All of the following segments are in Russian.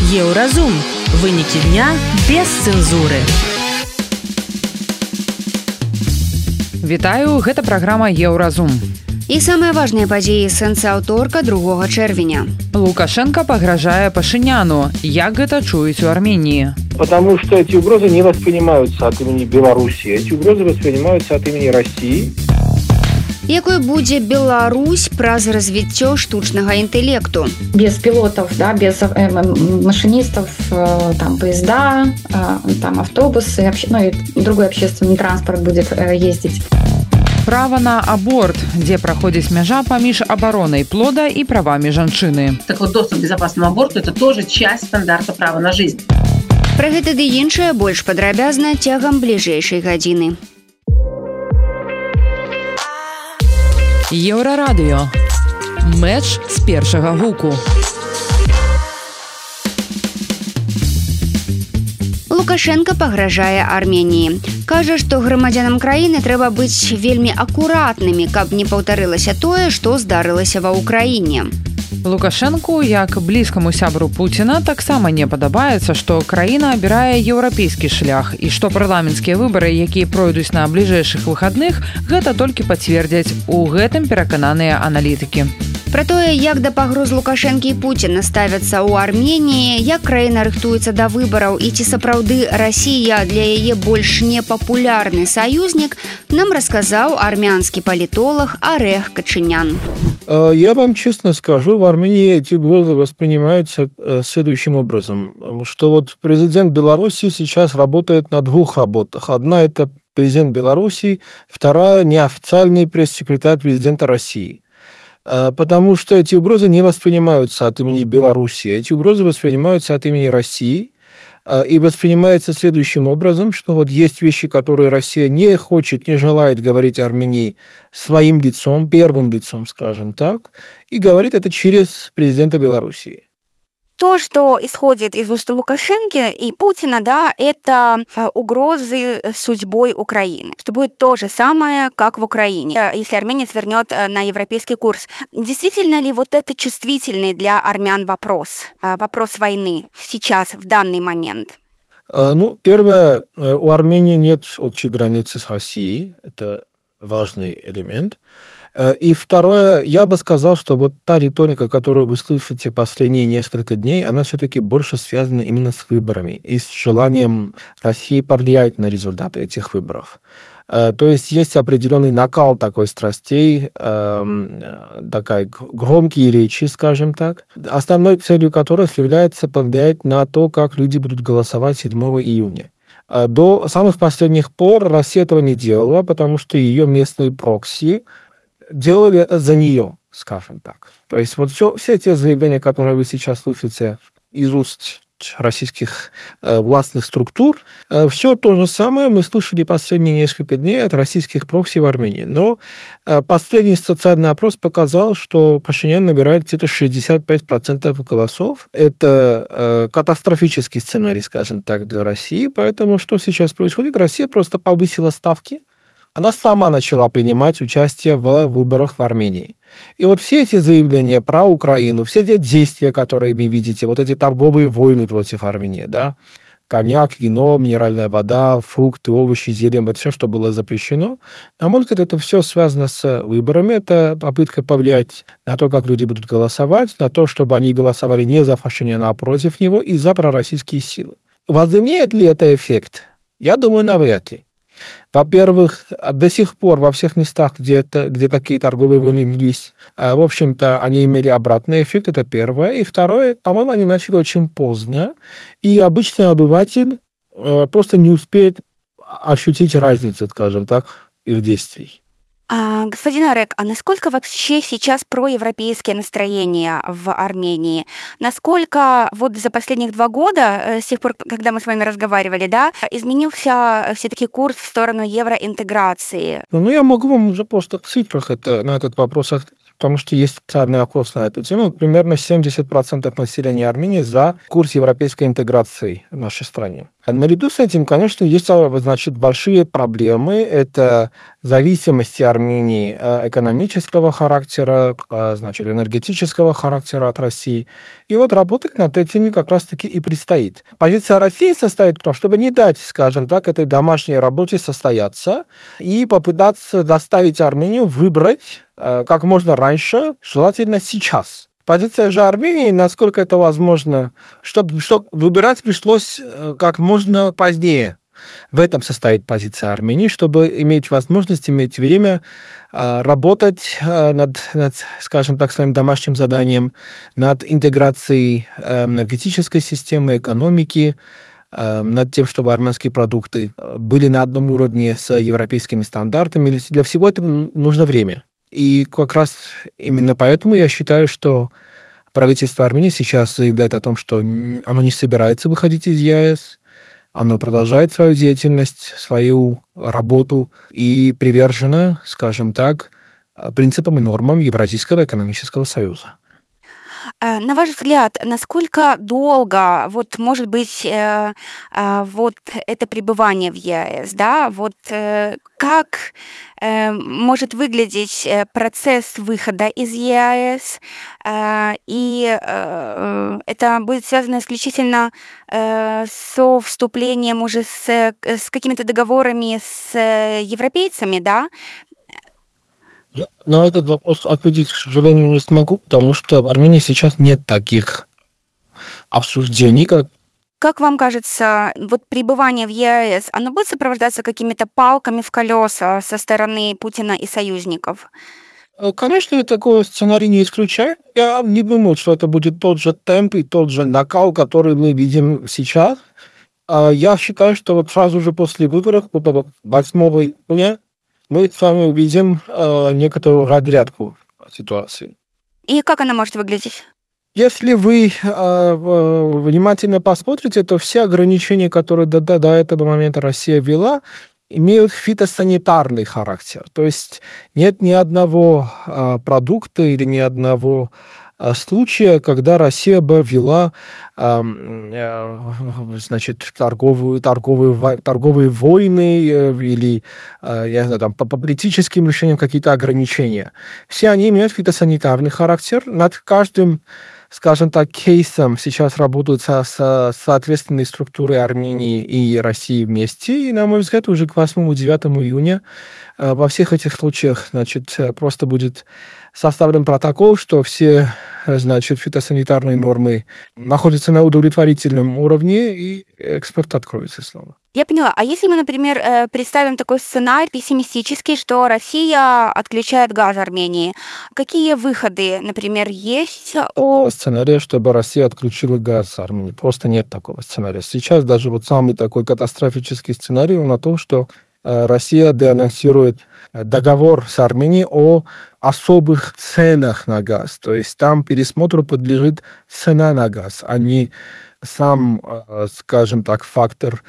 Еўразум. Вынікі дня без цэнзуры. Вітаю, гэта праграма Еўразум. І самыя важныя падзеі сэнсаўторка 2 чэрвеня. Лукашенко пагражае Пашиняну. Як гэта чуюць у Армении? Потому что эти угрозы не воспринимаются от имени Беларуси. Эти угрозы воспринимаются от имени России. Якой будзе Беларусь праз развіццё штучнага інтэлекту? Без пилотов, да, без машинистов, там поезда, там автобусы, и другой общественный транспорт будет ездить. Права на аборт, дзе праходзіць мяжа паміж абаронай плода і правамі жанчыны. Так вот, доступ к безопасному аборту – это тоже часть стандарта права на жизнь. Пра гэта ды іншае больш падрабязна цягам бліжэйшай гадзіны. Еўрарадыё. Мэч з першага гуку. Лукашенко пагражае Арменіі. Кажа, што грамадзянам краіны трэба быць вельмі акуратнымі, каб не паўтарылася тое, што здарылася ва ўкраіне. Лукашенку, як блізкаму сябру Пуціна, таксама не падабаецца, што краіна абірае еўрапейскі шлях і што парламенцкія выбары, якія пройдуць на бліжэйшых выхадных, гэта толькі пацвердзяць. У гэтым перакананыя аналітыкі. Пра тое, як да пагроз Лукашэнкі і Пуціна ставяцца ў Арменіі, як краіна рыхтуецца да выбараў і ці сапраўды Расія для яе больш непапулярны саюзнік, нам расказаў армянскі палітолог Орех Качинян. Я вам честно скажу, в Армении эти угрозы воспринимаются следующим образом. Что вот президент Беларуси сейчас работает на двух работах. Одна – это президент Беларуси, вторая – неофициальный пресс-секретарь президента России. Потому что эти угрозы не воспринимаются от имени Беларуси, эти угрозы воспринимаются от имени России. И воспринимается следующим образом, что вот есть вещи, которые Россия не хочет, не желает говорить Армении своим лицом, первым лицом, скажем так, и говорит это через президента Белоруссии. То, что исходит из уст Лукашенко и Путина, да, это угрозы судьбой Украины. Что будет то же самое, как в Украине, если Армения свернет на европейский курс. Действительно ли вот это чувствительный для армян вопрос? Вопрос войны сейчас, в данный момент? Ну, первое, у Армении нет общей границы с Россией. Это важный элемент. И второе, я бы сказал, что вот та риторика, которую вы слышите последние несколько дней, она все-таки больше связана именно с выборами и с желанием России повлиять на результаты этих выборов. То есть есть определенный накал такой страстей, такая громкие речи, скажем так, основной целью которых является повлиять на то, как люди будут голосовать 7 июня. До самых последних пор Россия этого не делала, потому что ее местные прокси делали за нее, скажем так. То есть вот все те заявления, которые вы сейчас слышите из уст российских властных структур, все то же самое мы слышали последние несколько дней от российских прокси в Армении. Но последний социальный опрос показал, что Пашинян набирает где-то 65% голосов. Это катастрофический сценарий, скажем так, для России. Поэтому что сейчас происходит? Россия просто повысила ставки. Она сама начала принимать участие в выборах в Армении. И вот все эти заявления про Украину, все эти действия, которые вы видите, вот эти торговые войны против Армении, да, коньяк, вино, минеральная вода, фрукты, овощи, зелень, это все, что было запрещено. На мой взгляд, это все связано с выборами. Это попытка повлиять на то, как люди будут голосовать, на то, чтобы они голосовали не за Пашиняна, а против него и за пророссийские силы. Возымеет ли это эффект? Я думаю, навряд ли. Во-первых, до сих пор во всех местах, где такие торговые войны велись, в общем-то, они имели обратный эффект, это первое. И второе, по-моему, они начали очень поздно, и обычный обыватель просто не успеет ощутить разницу, скажем так, их действий. Господин Орек, а насколько вообще сейчас проевропейские настроения в Армении? Насколько вот за последних 2 года, с тех пор, когда мы с вами разговаривали, да, изменился все-таки курс в сторону евроинтеграции? Ну, я могу вам уже просто в цифрах на этот вопрос ответить. потому что есть специальный опрос на эту тему. Примерно 70% населения Армении за курс европейской интеграции в нашей стране. Наряду с этим, конечно, есть, значит, большие проблемы. Это зависимости Армении экономического характера, значит, энергетического характера от России. И вот работать над этими как раз-таки и предстоит. Позиция России состоит в том, чтобы не дать, скажем так, этой домашней работе состояться и попытаться заставить Армению выбрать как можно раньше, желательно сейчас. Позиция же Армении, насколько это возможно, чтобы выбирать пришлось как можно позднее. В этом состоит позиция Армении, чтобы иметь возможность, иметь время работать над, скажем так, своим домашним заданием, над интеграцией энергетической системы, экономики, над тем, чтобы армянские продукты были на одном уровне с европейскими стандартами. Для всего этого нужно время. И как раз именно поэтому я считаю, что правительство Армении сейчас заявляет о том, что оно не собирается выходить из ЕАЭС, оно продолжает свою деятельность, свою работу и привержено, скажем так, принципам и нормам Евразийского экономического союза. На ваш взгляд, насколько долго вот может быть вот это пребывание в ЕАЭС, да? Вот как может выглядеть процесс выхода из ЕАЭС, и это будет связано исключительно со вступлением уже с какими-то договорами с европейцами, да? На этот вопрос ответить, к сожалению, не смогу, потому что в Армении сейчас нет таких обсуждений, Как вам кажется, вот пребывание в ЕАЭС, оно будет сопровождаться какими-то палками в колеса со стороны Путина и союзников? Конечно, я такой сценарий не исключаю. Я не думаю, что это будет тот же темп и тот же накал, который мы видим сейчас. Я считаю, что вот сразу же после выборов, 8 июня, мы с вами увидим некоторую разрядку ситуации. И как она может выглядеть? Если вы внимательно посмотрите, то все ограничения, которые до этого момента Россия ввела, имеют фитосанитарный характер. То есть нет ни одного продукта или ни одного случая, когда Россия бы ввела значит, торговые войны или я знаю, там, по политическим решениям какие-то ограничения. Все они имеют фитосанитарный характер. Над каждым, скажем так, кейсом сейчас работают с соответственной структурой Армении и России вместе. И, на мой взгляд, уже к 8-9 июня во всех этих случаях, значит, просто будет составлен протокол, что все, значит, фитосанитарные нормы находятся на удовлетворительном уровне, и экспорт откроется снова. Я поняла. А если мы, например, представим такой сценарий пессимистический, что Россия отключает газ Армении, какие выходы, например, есть? Сценария, чтобы Россия отключила газ Армении. Просто нет такого сценария. Сейчас даже вот самый такой катастрофический сценарий на том, что Россия деанонсирует договор с Арменией о особых ценах на газ. То есть там пересмотру подлежит цена на газ, а не сам, скажем так, фактор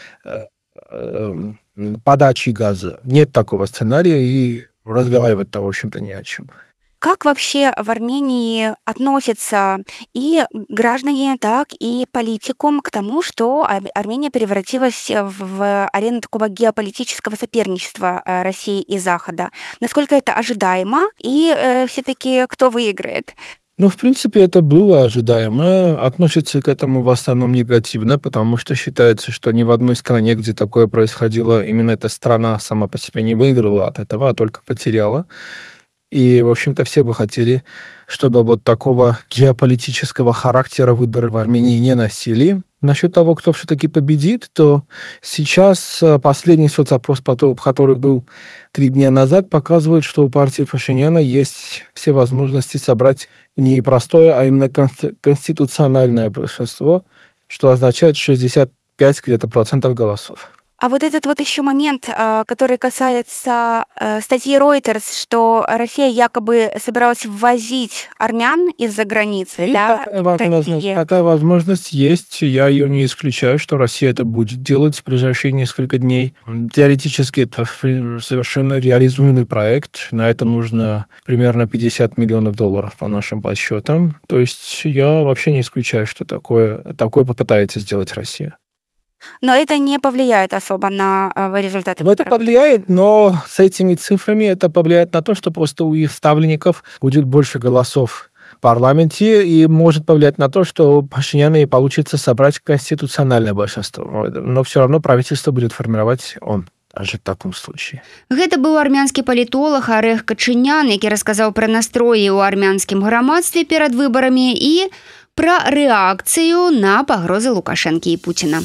подачи газа. Нет такого сценария, и разговаривать-то, в общем-то, не о чем. Как вообще в Армении относятся и граждане, так и политикум к тому, что Армения превратилась в арену такого геополитического соперничества России и Захода? Насколько это ожидаемо? И все-таки кто выиграет? Ну, в принципе, это было ожидаемо. Относятся к этому в основном негативно, потому что считается, что ни в одной стране, где такое происходило, именно эта страна сама по себе не выиграла от этого, а только потеряла. И, в общем-то, все бы хотели, чтобы вот такого геополитического характера выборы в Армении не носили. Насчет того, кто все-таки победит, то сейчас последний соцопрос, который был 3 дня назад, показывает, что у партии Пашиняна есть все возможности собрать не простое, а именно конституциональное большинство, что означает 65 где-то процентов голосов. А вот этот вот еще момент, который касается статьи Reuters, что Россия якобы собиралась ввозить армян из-за границы. Да? Такая возможность есть. Я ее не исключаю, что Россия это будет делать в ближайшие несколько дней. Теоретически это совершенно реализуемый проект. На это нужно примерно $50 миллионов по нашим подсчетам. То есть я вообще не исключаю, что такое попытается сделать Россия. Но это не повлияет особо на результаты выборов. Это повлияет, но с этими цифрами это повлияет на то, что просто у их ставленников будет больше голосов в парламенте, и может повлиять на то, что Пашиняну получится собрать конституциональное большинство. Но все равно правительство будет формировать он. Даже в таком случае. Гэта быў армянскі палітолог Арех Качынян, які расказаў пра настроі ў армянскім грамадстве перад выбарамі і пра рэакцыю на пагрозы Лукашэнкі і Пуціна.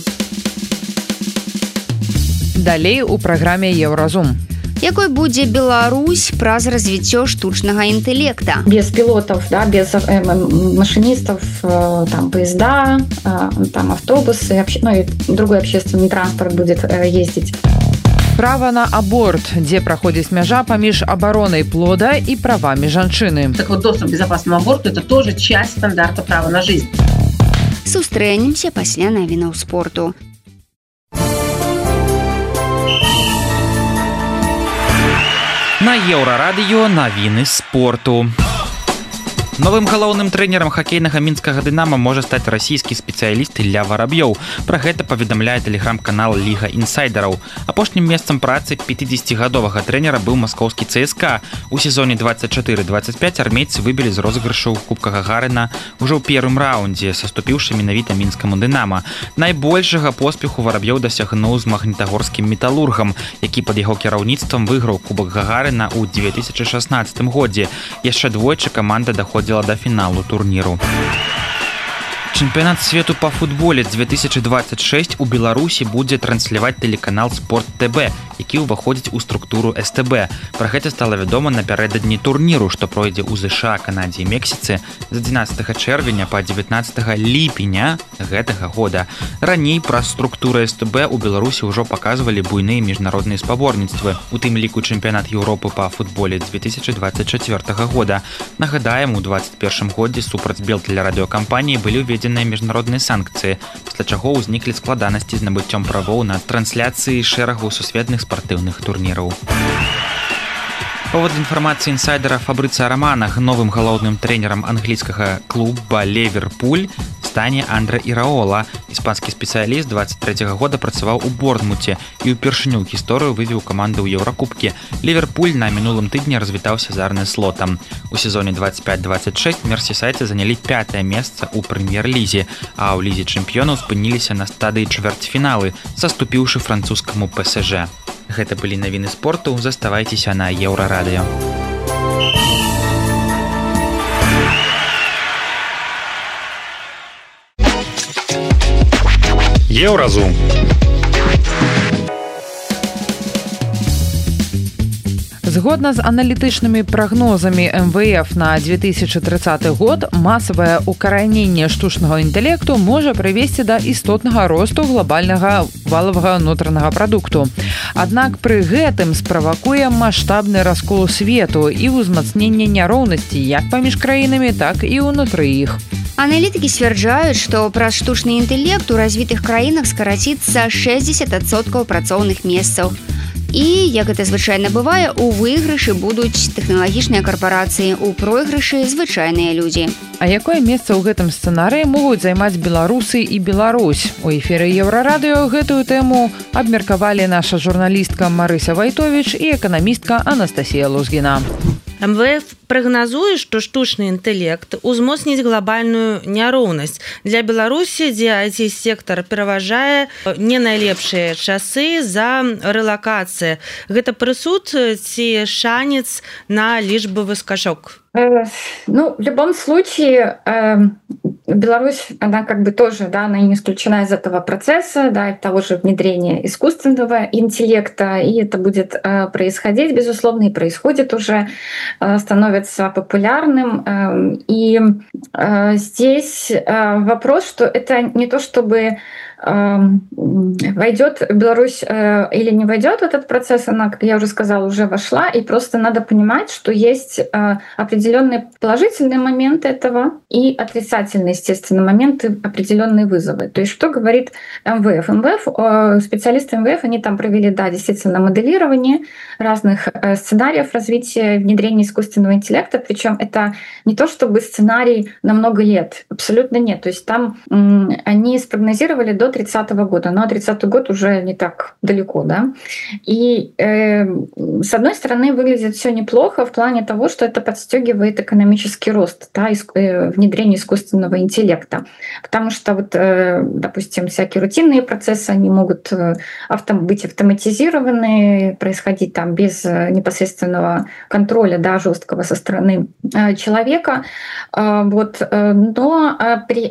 Далей у праграме Еўразум. Якой будзе Беларусь праз развіццё штучнага інтэлекта? Без пилотов, да, без машинистов, там поезда, там автобусы, и другой общественный транспорт будет ездить. Права на аборт, дзе праходзіць мяжа паміж абаронай плода і правамі жанчыны. Так вот, доступ к безопасному аборту – это тоже часть стандарта права на жизнь. Сустрэнемся пасля навінаў спорту. На Еўрарадыё навіны спорту. Новым галоўным трэнерам хакейнага мінскага «Дынамо» можа стаць расійскі спецыяліст Ілля Вараб'ёў. Пра гэта паведамляе тэлеграм-канал «Ліга інсайдераў». Апошнім месцам працы 50гадовага трэнера быў маскоўскі ЦСКА. У сезоне 24-25 армейцы выбілі з розыгрышу Кубка Гагарына ўжо ў першым раўндзе, саступіўшы менавіта мінскаму «Дынамо». Найбольшага поспеху Вараб'ёў дасягнуў з магнітагорскім «Металургам», які пад яго кіраўніцтвам выйграў Кубак Гагарына ў 2016 годзе. Яшчэ двойчы каманда даходзіла до фіналу турніру. Чэмпіянат свету па футболе 2026 у Беларусі будзе трансляваць тэлеканал Спорт ТБ, які ўваходзіць у структуру СТБ. Пра гэта стала вядома напярэдадні турніру, што пройдзе ў ЗША, Канадзе і Мексіцы з 11 чэрвеня па 19 ліпеня гэтага года. Раней праз структуру СТБ у Беларусі ўжо паказвалі буйныя міжнародныя спаборніцтвы, у тым ліку чэмпіянат Еўропы па футболе 2024 года. Нагадаем, у 2021 годзе супраць белтэлерадыёкампаніі былі ўведзены міжнародныя санкцыі, пасля чаго ўзніклі складанасці з набыццём правоў на трансляцыі шэрагу сусветных спартыўных турніраў. Паводле інфармацыі інсайдера Фабрыцыя Рамана, новым галоўным трэнерам англійскага клуба «Ліверпуль» стане Андре Ираола. Іспанскі спецыяліст 23 года працаваў у Борнмуце і ўпершыню ў гісторыю вывеў каманду ў Еўракубкі. «Ліверпуль» на мінулым тыдні развітаўся з Арне Слотам. У сезоне 25-26 мерсісайдцы занялі 5-е месца ў прэм'ер-лізе, а ў лізе чэмпіёнаў спыніліся на стадыі чвэрцьфіналы, саступіўшы французскаму ПСЖ. Гэта былі навіны спорту, заставайцеся на Еўрарадыё. Еўразум. Згодна з аналітычнымі прагнозамі МВФ на 2030 год, масавае укараненне штучнага інтэлекту можа прывесці да істотнага росту глобальнага валавага унутранага прадукту. Аднак пры гэтым справакуе маштабны раскол свету і ўзмацненне няроўнасці як паміж краінамі, так і ўнутры іх. Аналітыкі сцвярджаюць, што праз штучны інтэлект у развітых краінах скараціцца 60% працоўных месцаў. І, як гэта звычайна бывае, у выйгрышы будуць тэхналагічныя карпорацыі, у пройгрышы звычайныя людзі. А якое месца ў гэтым сцэнарыі могуць займаць беларусы і Беларусь? У эфіры Еўрарадыё гэтую тэму абмеркавалі наша журналістка Марыся Вайтовіч і эканамістка Анастасія Лузгіна. МВФ прагназуе, што штучны інтэлект узмоцніць глобальную няроўнасць. Для Беларусі, дзе IT-сектар пераважае, не найлепшыя часы за рэлакацыя. Гэта прысуд ці шанец на лічбавы скачок? Ну, в любом случае, Беларусь, она как бы тоже, да, она не исключена из этого процесса, да, того же внедрения искусственного интеллекта, и это будет происходить, безусловно, и происходит уже, становится популярным. И здесь вопрос, что это не то, чтобы войдет Беларусь или не войдет в этот процесс, она, как я уже сказала, уже вошла, и просто надо понимать, что есть определенные положительные моменты этого и отрицательные, естественно, моменты, определенные вызовы. То есть что говорит МВФ? Специалисты МВФ, они там провели, да, действительно, моделирование разных сценариев развития внедрения искусственного интеллекта, причем это не то чтобы сценарий на много лет, абсолютно нет. То есть там они спрогнозировали до 30 года, но 30-й год уже не так далеко, да. И с одной стороны выглядит все неплохо в плане того, что это подстегивает экономический рост, да, внедрение искусственного интеллекта, потому что вот, допустим, всякие рутинные процессы, они могут быть автоматизированы, происходить там без непосредственного контроля, да, жесткого со стороны человека. Вот. Но при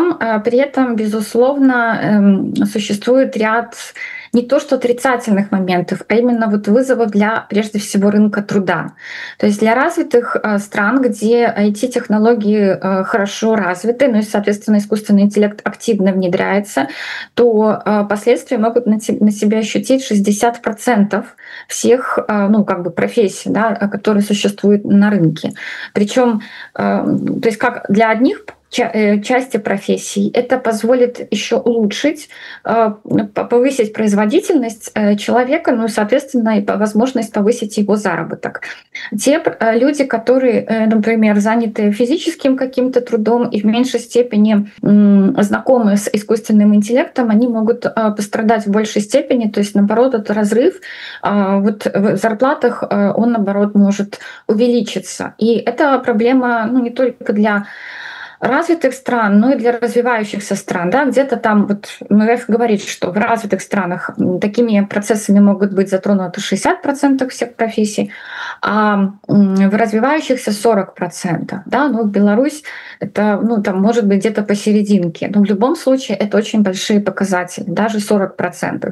этом, безусловно, существует ряд не то что отрицательных моментов, а именно вот вызовов для, прежде всего, рынка труда. То есть для развитых стран, где IT-технологии хорошо развиты, ну и, соответственно, искусственный интеллект активно внедряется, то последствия могут на себя ощутить 60% всех, ну, как бы профессий, да, которые существуют на рынке. Причем, то есть как для одних части профессий это позволит еще улучшить, повысить производительность человека, ну и, соответственно, и возможность повысить его заработок. Те люди, которые, например, заняты физическим каким-то трудом и в меньшей степени знакомы с искусственным интеллектом, они могут пострадать в большей степени, то есть, наоборот, этот разрыв вот в зарплатах, он, наоборот, может увеличиться. И это проблема, ну, не только для развитых стран, но и для развивающихся стран. Да? Где-то там вот МВФ говорит, что в развитых странах такими процессами могут быть затронуты 60% всех профессий, а в развивающихся 40%. Да? Ну, Беларусь это, ну, там может быть где-то посерединке. Но в любом случае это очень большие показатели, даже 40%.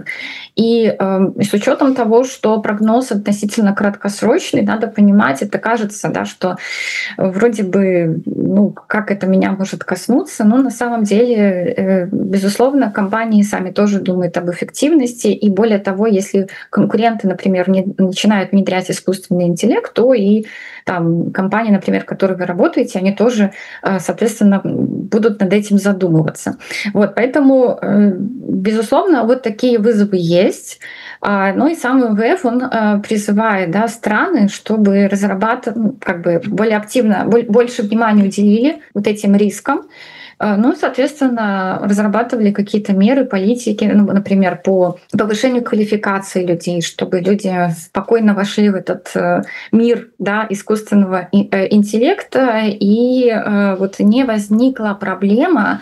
И с учетом того, что прогноз относительно краткосрочный, надо понимать, это кажется, да, что вроде бы, ну, как это меня может коснуться, но на самом деле, безусловно, компании сами тоже думают об эффективности, и более того, если конкуренты, например, не начинают внедрять искусственный интеллект, то и там компании, например, в которой вы работаете, они тоже, соответственно, будут над этим задумываться. Вот, поэтому, безусловно, вот такие вызовы есть. Ну и сам МВФ, он призывает, да, страны, чтобы разрабатывать, как бы более активно, больше внимания уделили вот этим рискам. Ну, соответственно, разрабатывали какие-то меры, политики, ну, например, по повышению квалификации людей, чтобы люди спокойно вошли в этот мир, да, искусственного интеллекта, и вот не возникла проблема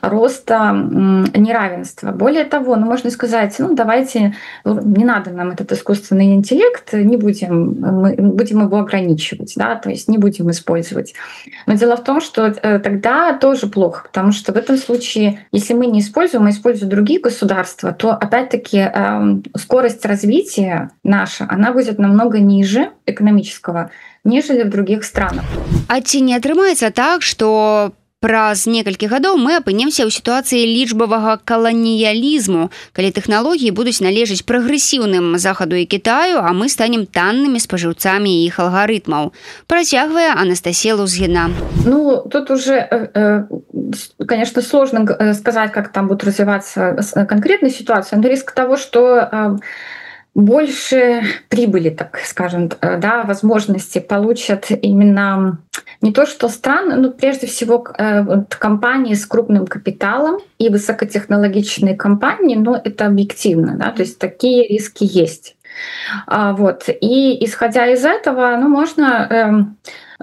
роста неравенства. Более того, ну, можно сказать, ну, давайте, не надо нам этот искусственный интеллект, мы будем его ограничивать, да, то есть не будем использовать. Но дело в том, что тогда тоже плохо, потому что в этом случае, если мы не используем, а используют другие государства, то опять-таки скорость развития наша, она будет намного ниже экономического, нежели в других странах. А ці не атрымаецца так, што праз некалькі гадоў мы апынемся ў сітуацыі лічбавага каланіялізму, калі тэхналогіі будуць належаць прагрэсіўным Захаду і Кітаю, а мы станем таннымі спажыўцамі іх алгарытмаў. Працягвае Анастасія Лузгіна. Ну, тут уже, конечно, сложно сказать, как там будет развиваться конкретная ситуация, но риск того, что больше прибыли, так скажем, да, возможности получат именно не то что страны, но прежде всего компании с крупным капиталом и высокотехнологичные компании, но это объективно, да, то есть такие риски есть. Вот. И исходя из этого, ну, можно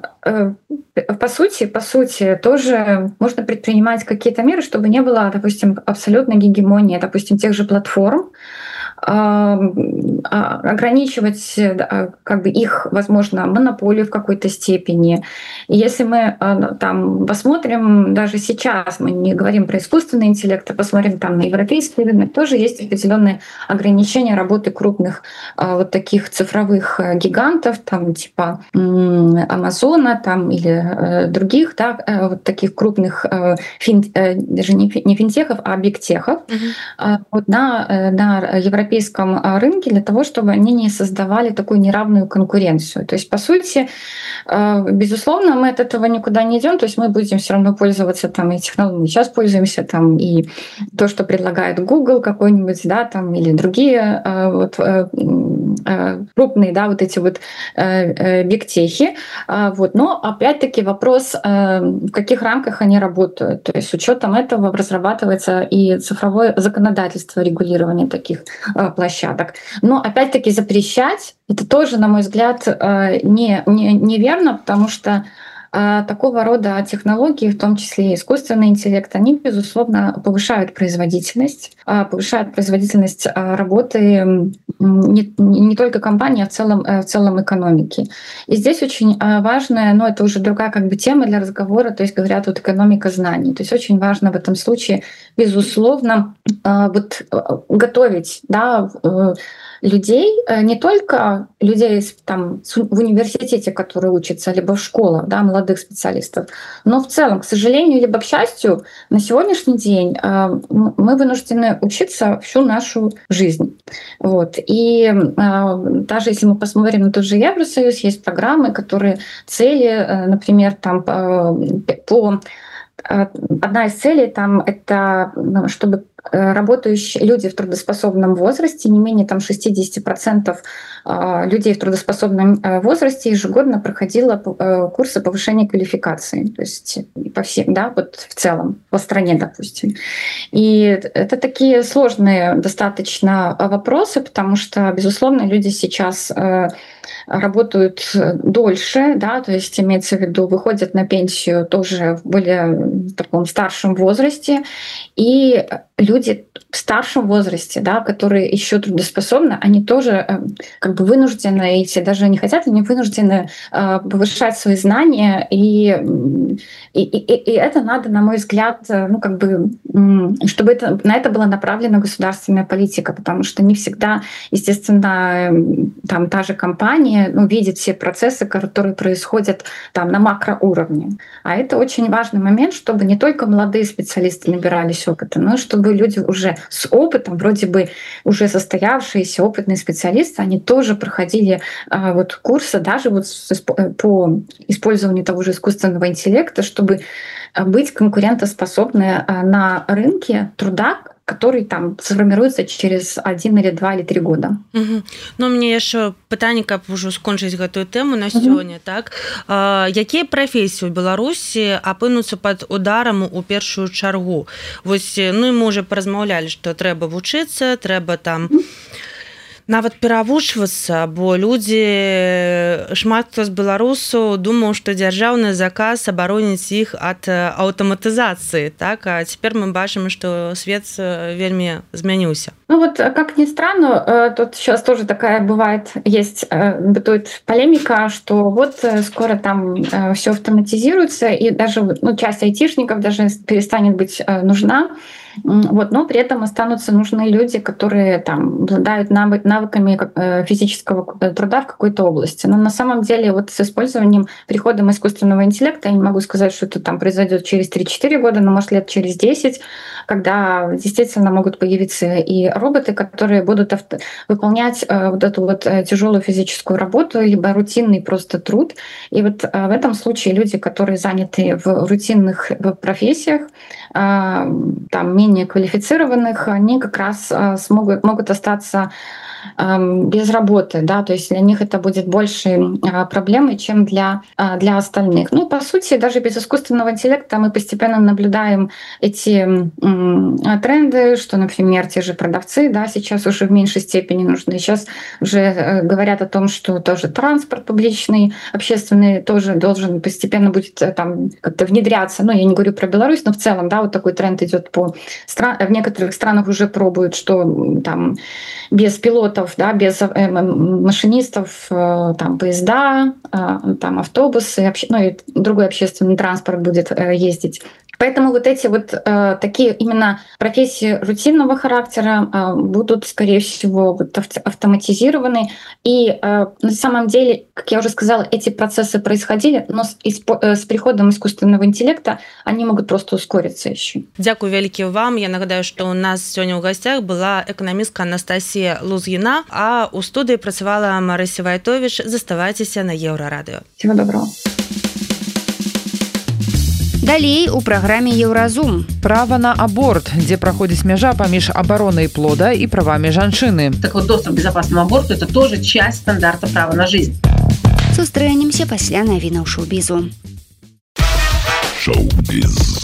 по сути, тоже можно предпринимать какие-то меры, чтобы не было, допустим, абсолютной гегемонии, допустим, тех же платформ, ограничивать как бы их, возможно, монополию в какой-то степени. И если мы там посмотрим, даже сейчас мы не говорим про искусственный интеллект, а посмотрим там на европейский рынок, тоже есть определенные ограничения работы крупных вот таких цифровых гигантов, там типа Амазона там, или других, да, вот таких крупных даже не финтехов, а бигтехов вот на европейском рынке для того, чтобы они не создавали такую неравную конкуренцию. То есть, по сути, безусловно, мы от этого никуда не идем, то есть мы будем все равно пользоваться там и технологиями, сейчас пользуемся там и то, что предлагает Google какой-нибудь, да, там или другие вот, крупные, да, вот эти вот бигтехи. Вот. Но опять-таки вопрос, в каких рамках они работают. То есть с учетом этого разрабатывается и цифровое законодательство регулирования таких площадок. Но опять-таки запрещать это тоже, на мой взгляд, неверно, потому что такого рода технологии, в том числе и искусственный интеллект, они, безусловно, повышают производительность работы не только компании, а в целом экономики. И здесь очень важно, но это уже другая как бы тема для разговора, то есть говорят вот экономика знаний. То есть очень важно в этом случае, безусловно, вот готовить, да, людей, не только людей там, в университете, которые учатся, либо в школах, да, молодых специалистов, но в целом, к сожалению, либо к счастью, на сегодняшний день мы вынуждены учиться всю нашу жизнь. Вот. И даже если мы посмотрим на тот же Евросоюз, есть программы, которые цели, например, там одна из целей там это чтобы работающие люди в трудоспособном возрасте, не менее там 60% людей в трудоспособном возрасте ежегодно проходило курсы повышения квалификации, то есть по всем, да, вот в целом по стране, допустим. И это такие сложные достаточно вопросы, потому что, безусловно, люди сейчас работают дольше, да, то есть имеется в виду, выходят на пенсию тоже в более таком старшем возрасте, и люди в старшем возрасте, да, которые еще трудоспособны, они тоже как бы вынуждены, если даже не хотят, они вынуждены повышать свои знания, и это надо, на мой взгляд, ну как бы, чтобы на это была направлена государственная политика, потому что не всегда, естественно, там та же компания видит все процессы, которые происходят там на макроуровне. А это очень важный момент, чтобы не только молодые специалисты набирались опыта, но и чтобы люди уже с опытом, вроде бы уже состоявшиеся опытные специалисты, они тоже проходили вот курсы даже вот по использованию того же искусственного интеллекта, чтобы быть конкурентоспособны на рынке труда, который там сформируется через 1 или 2 или 3 года. Ну, мне яшчэ пытанне, каб ужо скончыць гэтую тэму на сёння, так? Якія прафесіі ў Беларусі апынуцца пад ударам у першую чаргу? Вось, ну, мы уже паразмаўлялі, што трэба вучыцца, трэба там нават перавучвацца, бо людзі, шмат хто з беларусаў думаў, што дзяржаўны заказ абароніць іх ад аўтаматызацыі, так? А цяпер мы бачым, што свет вельмі змяніўся. Ну вот, как ни странно, тут сейчас тоже такая бывает, бытует полемика, что вот скоро там все автоматизируется, и даже часть айтишников даже перестанет быть нужна. Вот, но при этом останутся нужны люди, которые там обладают навыками физического труда в какой-то области. Но на самом деле вот с использованием, приходом искусственного интеллекта, я не могу сказать, что это там произойдет через 3-4 года, но может лет через 10, когда действительно могут появиться и роботы, которые будут выполнять вот эту вот тяжелую физическую работу, либо рутинный просто труд. И вот в этом случае люди, которые заняты в рутинных профессиях, там менее квалифицированных, они как раз могут остаться без работы, да, то есть для них это будет большей проблемой, чем для остальных. Ну, по сути, даже без искусственного интеллекта мы постепенно наблюдаем эти тренды, что, например, те же продавцы, да, сейчас уже в меньшей степени нужны. Сейчас уже говорят о том, что тоже транспорт публичный, общественный тоже должен постепенно будет там как-то внедряться. Ну, я не говорю про Беларусь, но в целом, да, вот такой тренд идет по в некоторых странах уже пробуют, что там без пилотов, да, без машинистов, там поезда, там автобусы, ну и другой общественный транспорт будет ездить. Поэтому вот эти вот такие именно профессии рутинного характера будут, скорее всего, вот автоматизированы. И на самом деле, как я уже сказала, эти процессы происходили, но с приходом искусственного интеллекта они могут просто ускориться еще. Дякую вялікі вам. Я нагадаю, што у нас сёння ў гасцях была эканамістка Анастасія Лузгіна, а ў студыі працавала Марыся Вайтовіч. Заставайцеся на Еўрарадыё. Всего доброго. Далей у праграме Еўразум. Права на аборт, дзе праходзіць мяжа паміж абаронай плода і правамі жанчыны. Так вот, доступ к безопасному аборту – это тоже часть стандарта права на жизнь. Сустрэнемся пасля навінаў шоу-бізу. Шоу-біз.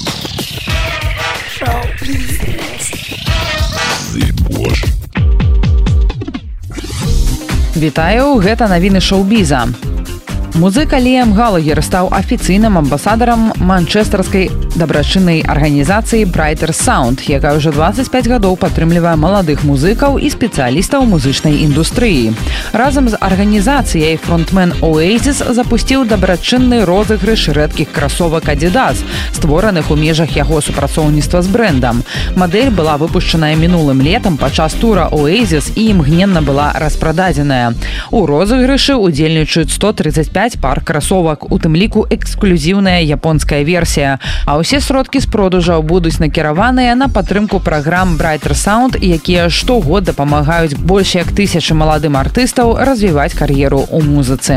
Вітаю, гэта навіны шоу-біза. Музыка Ліам Галагер стаў афіцыйным амбасадарам манчэстэрскай дабрачыннай арганізацыі Brighter Sound, якая ўжо 25 гадоў падтрымлівае маладых музыкаў і спецыялістаў музычнай індустрыі. Разам з арганізацыяй фронтмен Oasis запусціў дабрачынны розыгрыш рэдкіх красовак Adidas, створаных у межах яго супрацоўніцтва з брэндам. Мадэль была выпушчаная мінулым летам падчас тура Oasis і імгненна была распрададзеная. У розыгрышы удзельнічаюць 135 пар красовак, у тым ліку эксклюзіўная японская версія. А ўсе сродкі з продажаў будуць накіраваныя на падтрымку праграм Brighter Sound, якія штогод дапамагаюць больш як 1000 маладым артыстаў развіваць кар'еру ў музыцы.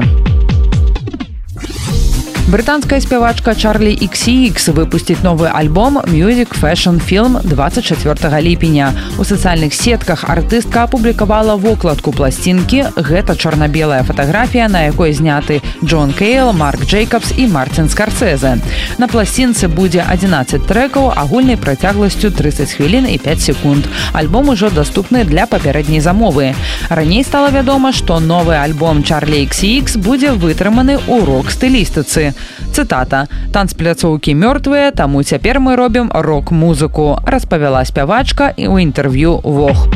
Брытанская спявачка Чарлі XCX выпусціць новы альбом Music Fashion Film 24 ліпеня. У сацыяльных сетках артыстка апублікавала вокладку пласцінкі. Гэта чорна-белая фатаграфія, на якой зняты Джон Кейл, Марк Джейкабс і Мартин Скарсезе. На пласцінцы будзе 11 трэкаў агульнай працягласцю 30 хвілін і 5 секунд. Альбом ужо даступны для папярэдняй замовы. Раней стала вядома, што новы альбом Чарлі XCX будзе вытрыманы ў рок-стылістыцы. Цытата: «Танцпляцоўкі мёртвыя, таму цяпер мы робім рок-музыку», распавяла спявачка і ў інтэрв'ю Vogue.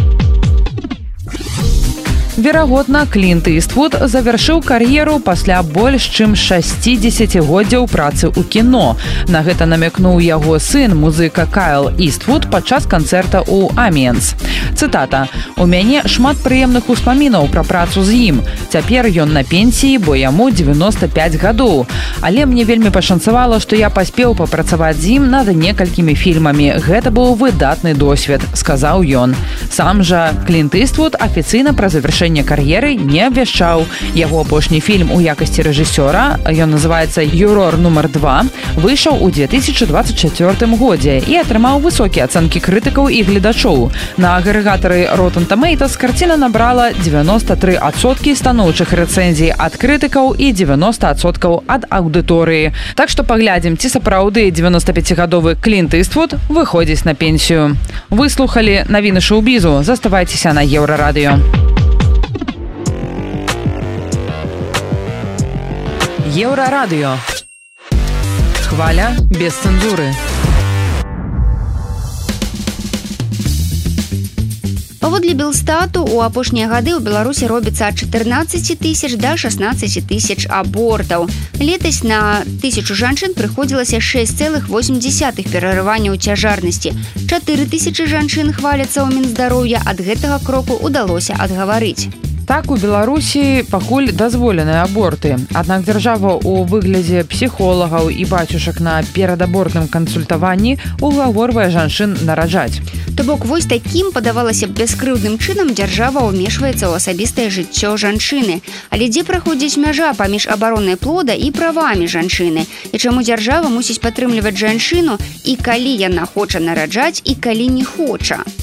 Верагодна, Клінт Іствуд завяршыў кар'еру пасля больш чым 60годдзяў працы ў кіно. На гэта намякнуў яго сын, музыка Кайл Іствуд, падчас канцэрта ў Аміенс. Цытата: «У мяне шмат прыемных успамінаў пра працу з ім. Цяпер ён на пенсіі, бо яму 95 гадоў. Але мне вельмі пашанцавала, што я паспеў папрацаваць з ім над некалькімі фільмамі. Гэта быў выдатны досвед», сказаў ён. Сам жа Клінт Іствуд афіцыйна пра завяршэнне кар'еры не абвяшчаў. Яго апошні фільм у якасці рэжысёра, ён называецца «Юрор нумар 2», выйшаў у 2024 годзе і атрымаў высокія ацэнкі крытыкаў і гледачоў. На агрэгатары Rotten Tomatoes карціна набрала 93% станоўчых рэцэнзій ад крытыкаў і 90% ад аўдыторыі. Так што паглядзім, ці сапраўды 95гадовы Клінт Іствуд выходзіць на пенсію. Вы слухалі навіны шоу-бізу. Заставайцеся на Еўрарадыё. Еўрарадыё. Хваля без цэнзуры. Паводле Белстату, у апошнія гады ў Беларусі робіцца ад 14 000 да 16 000 абортаў. Летась на 1000 жанчын прыходзілася 6,8 перарывання ў цяжарнасці. 4000 жанчын хваляцца ў Мінздароўя, ад гэтага кроку ўдалося адгаварыць. Так, у Беларусі пакуль дазволеныя аборты. Аднак дзяржава ў выглядзе псіхолагаў і бацюшак на перадабортным кансультаванні угаворвае жанчын нараджаць. То бок, вось такім, падавалася б, бяскрыўдным чынам дзяржава ўмешваецца ў асабістае жыццё жанчыны. Але дзе праходзіць мяжа паміж абаронай плода і правамі жанчыны? І чаму дзяржава мусіць падтрымліваць жанчыну і калі яна хоча нараджаць, і калі не хоча?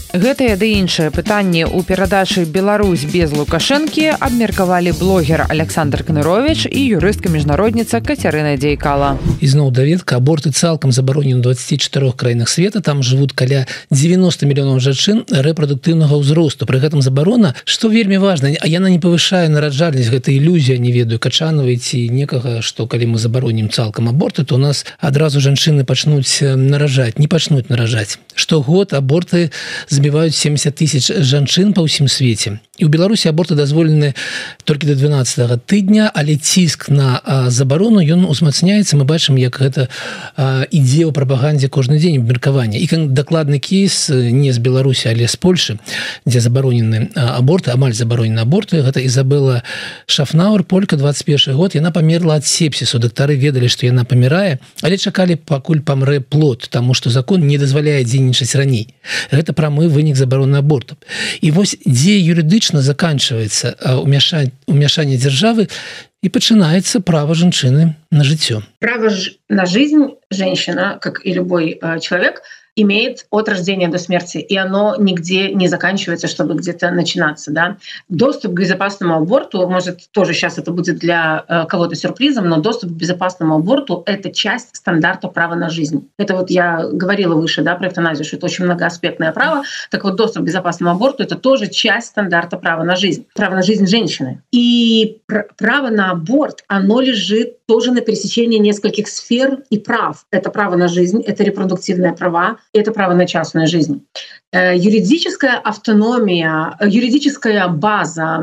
Гэтыя ды іншыя пытанні ў перадачы «Беларусь без Лукашэнкі» абмеркавалі блогер Александр Кнырович і юрыстка-міжнародніца Кацярына Дзейкала. Ізноў даведка, аборты цалкам забаронены ў 24 краінах света, там жывуць каля 90 мільёнаў жанчын рэпрадуктыўнага ўзросту. Пры гэтым забарона, што вельмі важна, а яна не павышае нараджальнасць, гэта ілюзія, не ведаю, Качанавай ці некага, што калі мы забаронім цалкам аборты, то у нас адразу жанчыны пачнуць наражаць, не пачнуць наражаць. Штогод аборты збіваюць 70 тысяч жанчын па ўсім свеце. І ў Беларусі аборты дазволены толькі да 12-го тыдня, але ціск на забарону ён узмацняецца. Мы бачым, як гэта ідзе ў прапагандзе кожны дзень абмеркавання. І дакладны кейс не з Беларусі, але з Польшы, дзе забаронены аборты, амаль забаронены аборты. Гэта Ізабела Шафнауэр, полька, 21 год. Яна памерла ад сепсісу. Дактары ведалі, што яна памірае, але чакалі, пакуль памрэ плод, таму што закон не дазваляе дзейнічаць раней. Гэта прамы вынік забароны аборту. І вось дзе юрыдычна заканчивается умешание державы и начинается право женщины на житье. Право на жизнь женщина, как и любой человек, имеет от рождения до смерти, и оно нигде не заканчивается, чтобы где-то начинаться. Да? Доступ к безопасному аборту, может, тоже сейчас это будет для кого-то сюрпризом, но доступ к безопасному аборту — это часть стандарта права на жизнь. Это вот я говорила выше, да, про эвтаназию, что это очень многоаспектное право. Так вот, доступ к безопасному аборту — это тоже часть стандарта права на жизнь женщины. И право на аборт, оно лежит тоже на пересечении нескольких сфер и прав. Это право на жизнь, это репродуктивные права, это право на частную жизнь. Юридическая автономия, юридическая база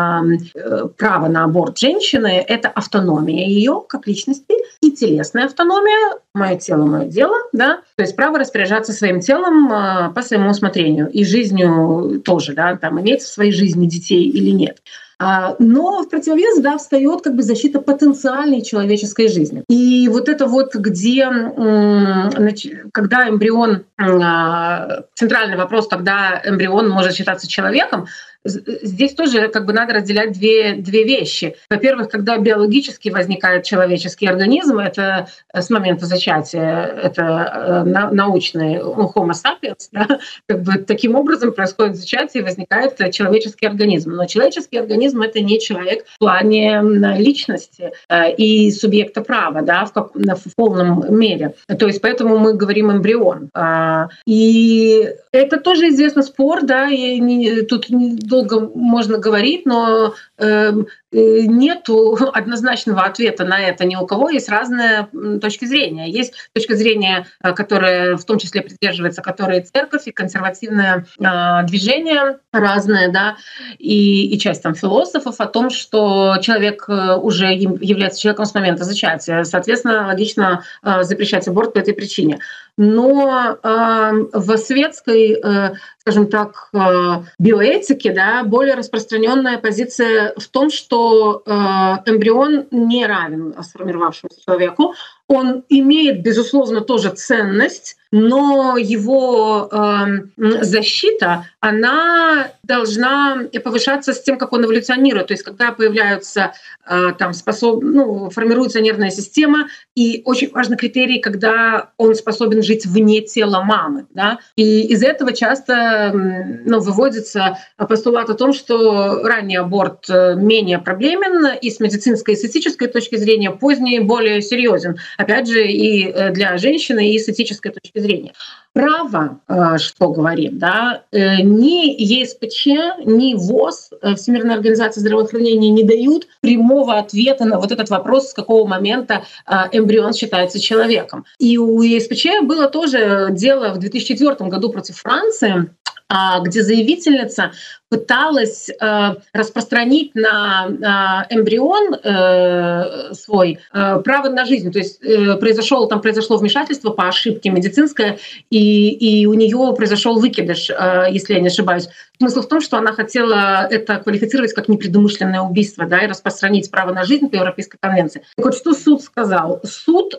права на аборт женщины — это автономия ее как личности и телесная автономия, мое тело, мое дело, да, то есть право распоряжаться своим телом по своему усмотрению и жизнью тоже, да, там иметь в своей жизни детей или нет. Но в противовес, да, встает как бы защита потенциальной человеческой жизни. И вот это вот, где, когда эмбрион, центральный вопрос, когда эмбрион может считаться человеком, здесь тоже как бы надо разделять две вещи. Во-первых, когда биологически возникает человеческий организм, это с момента зачатия, это научный Homo sapiens, да, как бы таким образом происходит зачатие и возникает человеческий организм. Но человеческий организм — это не человек в плане личности и субъекта права, да, в полном мере. То есть поэтому мы говорим эмбрион. И это тоже известный спор, да, и тут долго можно говорить, но нету однозначного ответа на это ни у кого. Есть разные точки зрения. Есть точка зрения, которая в том числе придерживается, которая церковь и консервативное движение разные, да, и часть там философов о том, что человек уже является человеком с момента зачатия. Соответственно, логично запрещать аборт по этой причине. Но в светской, скажем так, биоэтике, да, более распространенная позиция в том, что эмбрион не равен сформировавшемуся человеку. Он имеет, безусловно, тоже ценность, но его защита, она должна повышаться с тем, как он эволюционирует. То есть когда появляются, там, формируется нервная система, и очень важный критерий, когда он способен жить вне тела мамы. Да? И из этого часто выводится постулат о том, что ранний аборт менее проблемен, и с медицинской и с этической точки зрения поздний более серьезен. Опять же, и для женщины, и с этической точки зрения. Право, что говорит, да, ни ЕСПЧ, ни ВОЗ, Всемирная организация здравоохранения, не дают прямого ответа на вот этот вопрос, с какого момента эмбрион считается человеком. И у ЕСПЧ было тоже дело в 2004 году против Франции, где заявительница пыталась распространить на эмбрион свой право на жизнь. То есть произошло вмешательство по ошибке медицинское, и у нее произошел выкидыш, если я не ошибаюсь. Смысл в том, что она хотела это квалифицировать как непредумышленное убийство, да, и распространить право на жизнь по Европейской конвенции. Так вот, что суд сказал? Суд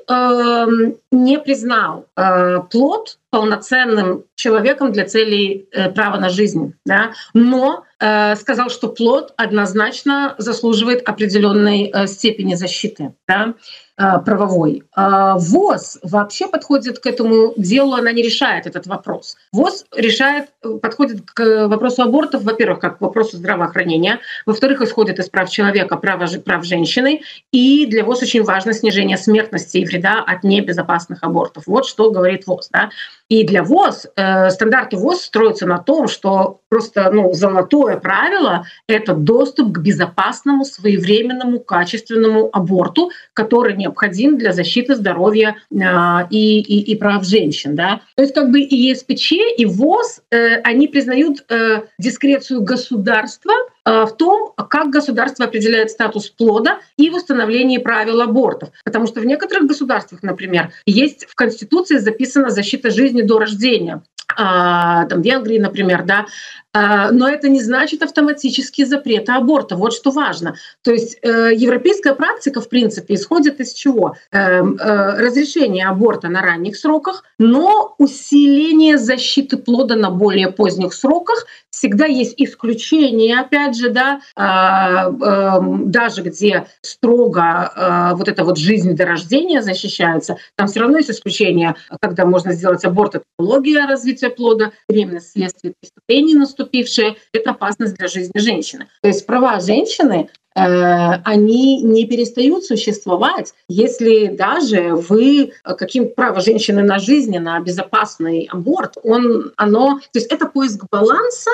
не признал плод полноценным человеком для целей права на жизнь, да, но сказал, что плод однозначно заслуживает определенной степени защиты. Да. правовой. ВОЗ вообще подходит к этому делу, она не решает этот вопрос. ВОЗ подходит к вопросу абортов, во-первых, как к вопросу здравоохранения, во-вторых, исходит из прав человека, прав женщины, и для ВОЗ очень важно снижение смертности и вреда от небезопасных абортов. Вот что говорит ВОЗ. Да? И для ВОЗ, стандарты ВОЗ строятся на том, что просто золотое правило — это доступ к безопасному, своевременному, качественному аборту, который необходим для защиты здоровья и прав женщин. Да? То есть как бы и ЕСПЧ, и ВОЗ, они признают дискрецию государства в том, как государство определяет статус плода и в установлении правил абортов. Потому что в некоторых государствах, например, есть в Конституции записана защита жизни до рождения. Там, в Венгрии, например, да, но это не значит автоматически запрета аборта. Вот что важно. То есть европейская практика, в принципе, исходит из чего? Разрешение аборта на ранних сроках, но усиление защиты плода на более поздних сроках. Всегда есть исключения, опять же, да, даже где строго вот эта вот жизнь до рождения защищается, там все равно есть исключения, когда можно сделать аборт, это патология развития плода, беременность вследствие преступлений наступившие, это опасность для жизни женщины. То есть права женщины, они не перестают существовать, если даже вы право женщины на жизнь, на безопасный аборт, то есть это поиск баланса,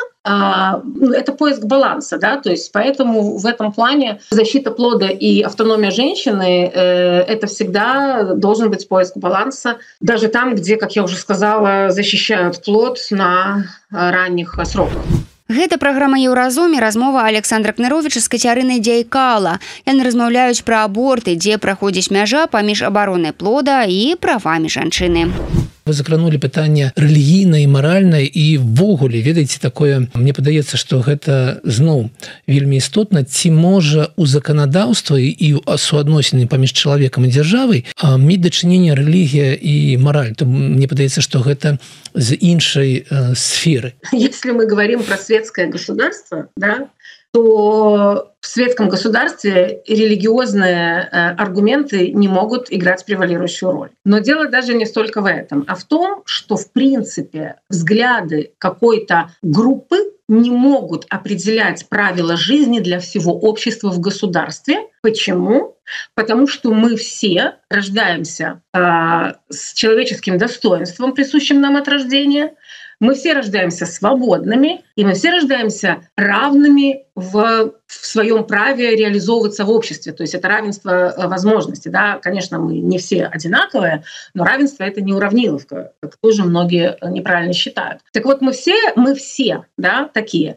да, то есть поэтому в этом плане защита плода и автономия женщины это всегда должен быть поиск баланса, даже там, где, как я уже сказала, защищают плод на ранних сроках. Гэта праграма Еўразум і размова Александра Кныровіча з Кацярынай Дзяйкала. Яны размаўляюць пра аборты, дзе праходзіць мяжа паміж абаронай плода і правамі жанчыны. Вы закранули пытанне рэлігійнае і маральнае і ввогуле, ведаеце, такое, мне падаецца, што гэта зноў вельмі істотна, ці можа ў заканадаўстве і ў суадносіны паміж чалавекам і дзяржавай мець дачыненне рэлігія і мараль. То мне падаецца, што гэта з іншай сферы. Если мы говорим про светское государство, да, то в светском государстве религиозные аргументы не могут играть превалирующую роль. Но дело даже не столько в этом, а в том, что в принципе взгляды какой-то группы не могут определять правила жизни для всего общества в государстве. Почему? Потому что мы все рождаемся с человеческим достоинством, присущим нам от рождения. Мы все рождаемся свободными, и мы все рождаемся равными в своем праве реализовываться в обществе. То есть это равенство возможностей. Да? Конечно, мы не все одинаковые, но равенство — это не уравниловка, как тоже многие неправильно считают. Так вот, мы все да, такие.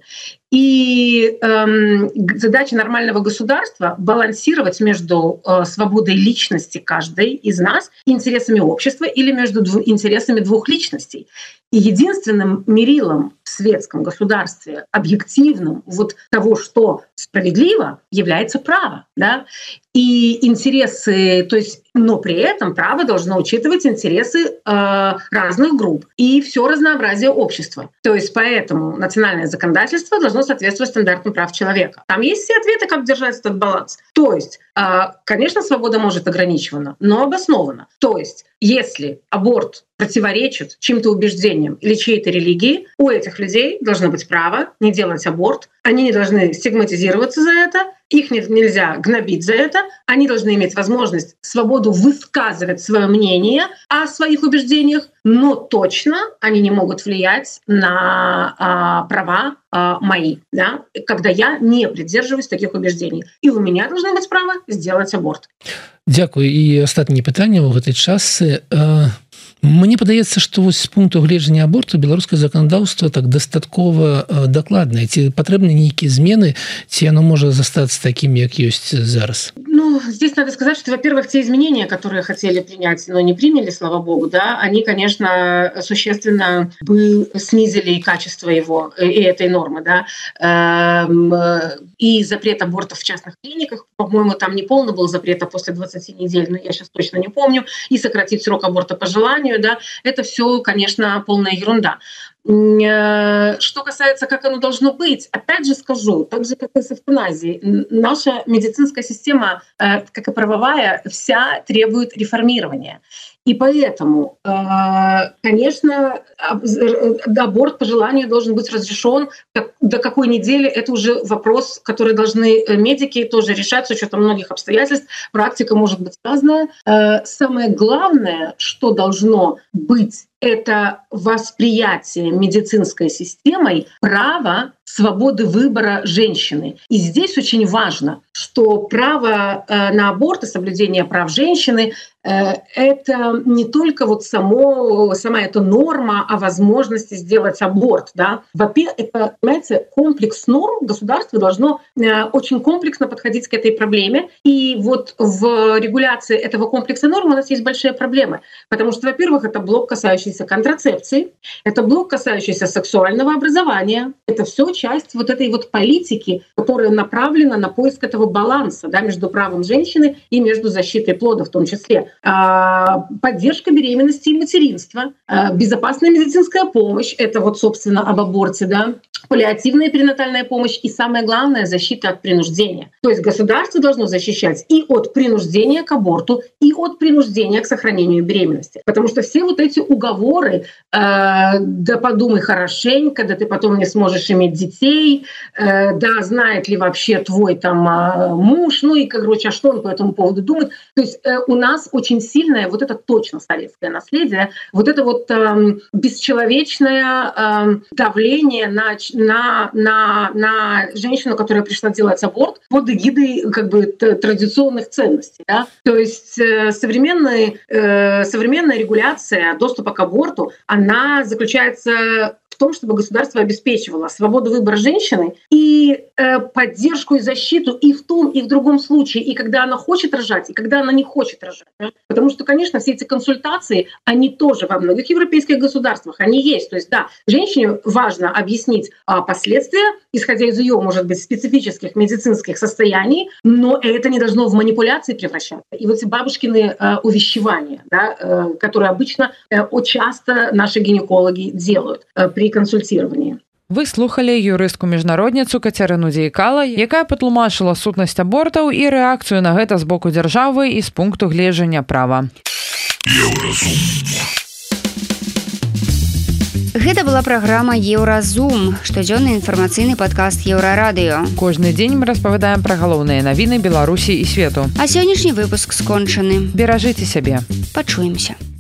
И задача нормального государства — балансировать между свободой личности каждой из нас и интересами общества или между интересами двух личностей. И единственным мерилом в светском государстве, объективным вот того, что справедливо, является право. Да? И интересы, то есть, но при этом право должно учитывать интересы разных групп и все разнообразие общества. То есть поэтому национальное законодательство должно соответствовать стандартам прав человека. Там есть все ответы, как держать этот баланс. То есть, конечно, свобода может ограничивана, но обоснована. То есть, если аборт противоречит чьим-то убеждениям или чьей-то религии, у этих людей должно быть право не делать аборт, они не должны стигматизироваться за это, их нельзя гнобить за это, они должны иметь возможность, свободу высказывать свое мнение о своих убеждениях, но точно они не могут влиять на права мои, да, когда я не придерживаюсь таких убеждений. И у меня должно быть право сделать аборт. Дзякуй. І астатняе пытанне ў гэтай частцы. Мне падаецца, што вось з пункту гледжання аборту беларускае заканадаўства так дастаткова дакладнае. Ці патрэбны нейкія змены, ці яно можа застацца такім, як ёсць зараз? Ну, здесь надо сказать, что, во-первых, те изменения, которые хотели принять, но не приняли, слава богу, да, они, конечно, существенно бы снизили и качество его, и этой нормы, да. И запрет абортов в частных клиниках, по-моему, там не полный был запрет, а после 20 недель, но я сейчас точно не помню, и сократить срок аборта по желанию, да, это все, конечно, полная ерунда. Что касается, как оно должно быть, опять же скажу, так же, как и с эвтаназией, наша медицинская система, как и правовая, вся требует реформирования. И поэтому, конечно, аборт по желанию должен быть разрешен. До какой недели — это уже вопрос, который должны медики тоже решать с учетом многих обстоятельств. Практика может быть разная. Самое главное, что должно быть, это восприятие медицинской системой права свободы выбора женщины. И здесь очень важно, что право на аборт и соблюдение прав женщины это не только вот сама эта норма о возможности сделать аборт. Да? Во-первых, это, понимаете, комплекс норм. Государство должно очень комплексно подходить к этой проблеме. И вот в регуляции этого комплекса норм у нас есть большие проблемы. Потому что, во-первых, это блок, касающийся контрацепции, это блок, касающийся сексуального образования. Это все часть вот этой вот политики, которая направлена на поиск этого баланса, да, между правом женщины и между защитой плода в том числе. Поддержка беременности и материнства, безопасная медицинская помощь, это вот, собственно, об аборте, да, паллиативная перинатальная помощь и, самое главное, защита от принуждения. То есть государство должно защищать и от принуждения к аборту, и от принуждения к сохранению беременности. Потому что все вот эти уговоры, да подумай хорошенько, да ты потом не сможешь иметь детей, да знает ли вообще твой там муж, ну и, короче, а что он по этому поводу думает. То есть у нас очень сильное, вот это точно советское наследие, вот это вот бесчеловечное давление на женщину, которая пришла делать аборт под эгидой как бы традиционных ценностей. Да? То есть современная регуляция доступа к аборту, она заключается в том, чтобы государство обеспечивало свободу выбора женщины и поддержку и защиту и в том, и в другом случае, и когда она хочет рожать, и когда она не хочет рожать. Да? Потому что, конечно, все эти консультации, они тоже во многих европейских государствах, они есть. То есть, да, женщине важно объяснить последствия, исходя из ее, может быть, специфических медицинских состояний, но это не должно в манипуляции превращаться. И вот эти бабушкины увещевания, да, которые обычно часто наши гинекологи делают при консультировании. Вы слухали юрыстку-міжнародніцу Кацярыну Дзейкала, якая патлумачыла сутнасць абортаў і рэакцыю на гэта з боку дзяржавы і з пункту гледжання права. Гэта была праграма «Еўразум», штодзённы інфармацыйны падкаст Еўрарадыё. Кожны дзень мы распавядаем пра галоўныя навіны Беларусі і свету. А сённяшні выпуск скончаны. Беражыце сябе. Пачуемся.